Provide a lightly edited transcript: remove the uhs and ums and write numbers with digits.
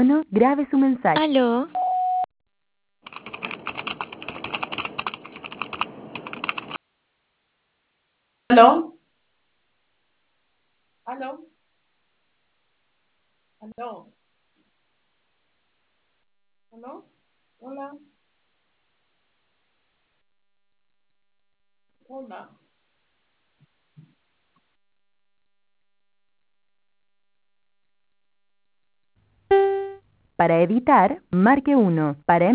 Grabe su mensaje. Aló, ¿Aló? ¿Aló? ¿Aló? ¿Aló? Hola, hola. Para editar, marque 1. Para